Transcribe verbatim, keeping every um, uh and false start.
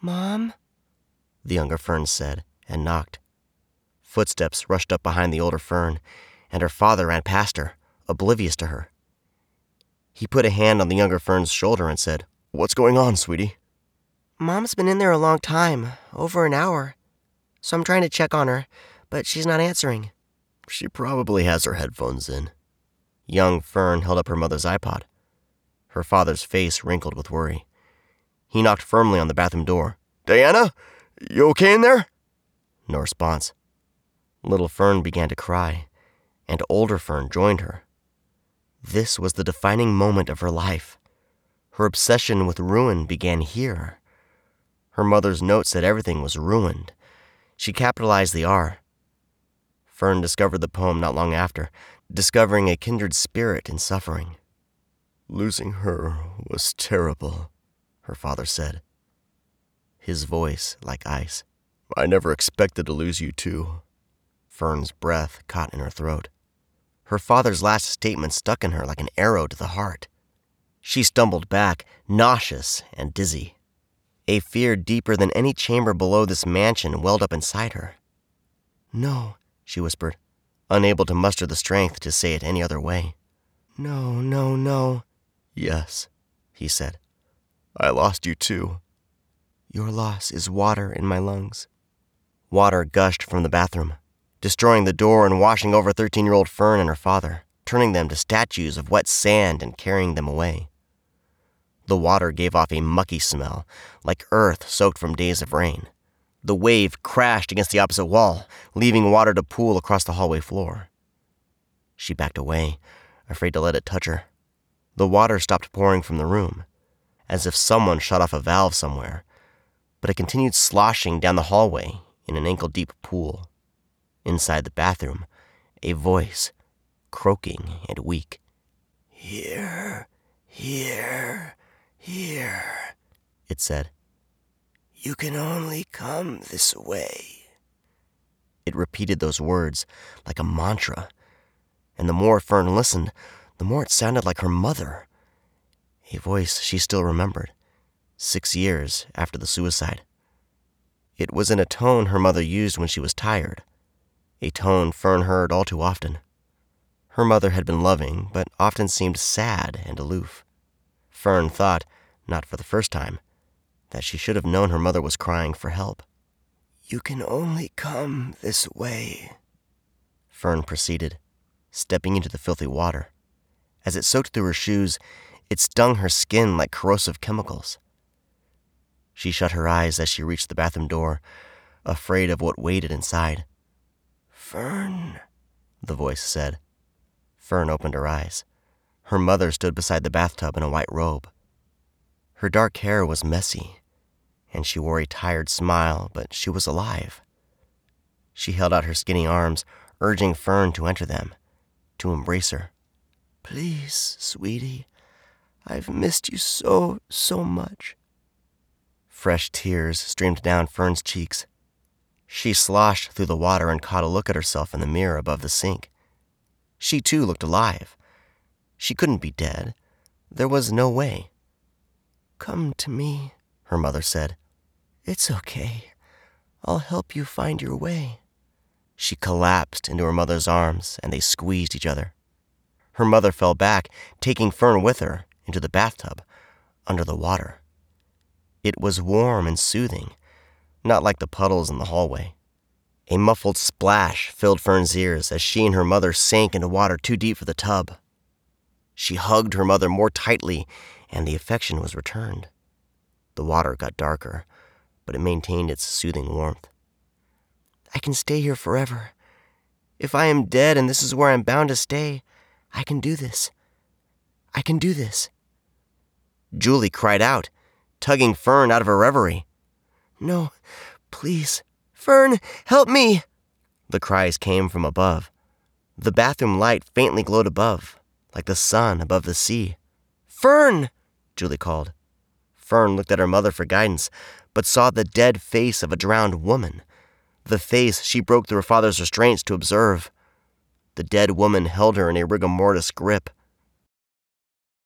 "Mom?" the younger Fern said, and knocked. Footsteps rushed up behind the older Fern, and her father ran past her, oblivious to her. He put a hand on the younger Fern's shoulder and said, "What's going on, sweetie?" "Mom's been in there a long time, over an hour. So I'm trying to check on her, but she's not answering." "She probably has her headphones in." Young Fern held up her mother's iPod. Her father's face wrinkled with worry. He knocked firmly on the bathroom door. "Diana, you okay in there?" No response. Little Fern began to cry, and older Fern joined her. This was the defining moment of her life. Her obsession with ruin began here. Her mother's note said everything was ruined. She capitalized the R. Fern discovered the poem not long after, discovering a kindred spirit in suffering. "Losing her was terrible," her father said, his voice like ice. "I never expected to lose you too." Fern's breath caught in her throat. Her father's last statement stuck in her like an arrow to the heart. She stumbled back, nauseous and dizzy. A fear deeper than any chamber below this mansion welled up inside her. "No," she whispered, unable to muster the strength to say it any other way. "No, no, no." "Yes," he said. "I lost you too." "Your loss is water in my lungs." Water gushed from the bathroom, destroying the door and washing over thirteen-year-old Fern and her father, turning them to statues of wet sand and carrying them away. The water gave off a mucky smell, like earth soaked from days of rain. The wave crashed against the opposite wall, leaving water to pool across the hallway floor. She backed away, afraid to let it touch her. The water stopped pouring from the room, as if someone shut off a valve somewhere, but it continued sloshing down the hallway in an ankle-deep pool. Inside the bathroom, a voice, croaking and weak. "Here, here, here," it said. "You can only come this way." It repeated those words like a mantra, and the more Fern listened, the more it sounded like her mother, a voice she still remembered, six years after the suicide. It was in a tone her mother used when she was tired, a tone Fern heard all too often. Her mother had been loving, but often seemed sad and aloof. Fern thought, not for the first time, that she should have known her mother was crying for help. "You can only come this way," Fern proceeded, stepping into the filthy water. As it soaked through her shoes, it stung her skin like corrosive chemicals. She shut her eyes as she reached the bathroom door, afraid of what waited inside. "Fern," the voice said. Fern opened her eyes. Her mother stood beside the bathtub in a white robe. Her dark hair was messy, and she wore a tired smile, but she was alive. She held out her skinny arms, urging Fern to enter them, to embrace her. "Please, sweetie, I've missed you so, so much." Fresh tears streamed down Fern's cheeks. She sloshed through the water and caught a look at herself in the mirror above the sink. She, too, looked alive. She couldn't be dead. There was no way. "Come to me," her mother said. "It's okay. I'll help you find your way." She collapsed into her mother's arms, and they squeezed each other. Her mother fell back, taking Fern with her into the bathtub, under the water. It was warm and soothing, not like the puddles in the hallway. A muffled splash filled Fern's ears as she and her mother sank into water too deep for the tub. She hugged her mother more tightly, and the affection was returned. The water got darker, but it maintained its soothing warmth. "I can stay here forever. If I am dead and this is where I'm bound to stay, I can do this. I can do this." Julie cried out, tugging Fern out of her reverie. "No, please. Fern, help me!" The cries came from above. The bathroom light faintly glowed above, like the sun above the sea. "Fern!" Julie called. Fern looked at her mother for guidance, but saw the dead face of a drowned woman, the face she broke through her father's restraints to observe. The dead woman held her in a rigor mortis grip,